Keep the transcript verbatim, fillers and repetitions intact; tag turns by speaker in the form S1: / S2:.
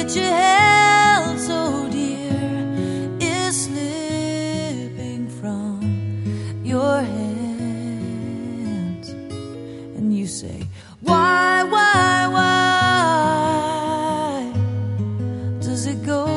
S1: that you held so dear is slipping from your hands. And you say, why, why, why does it go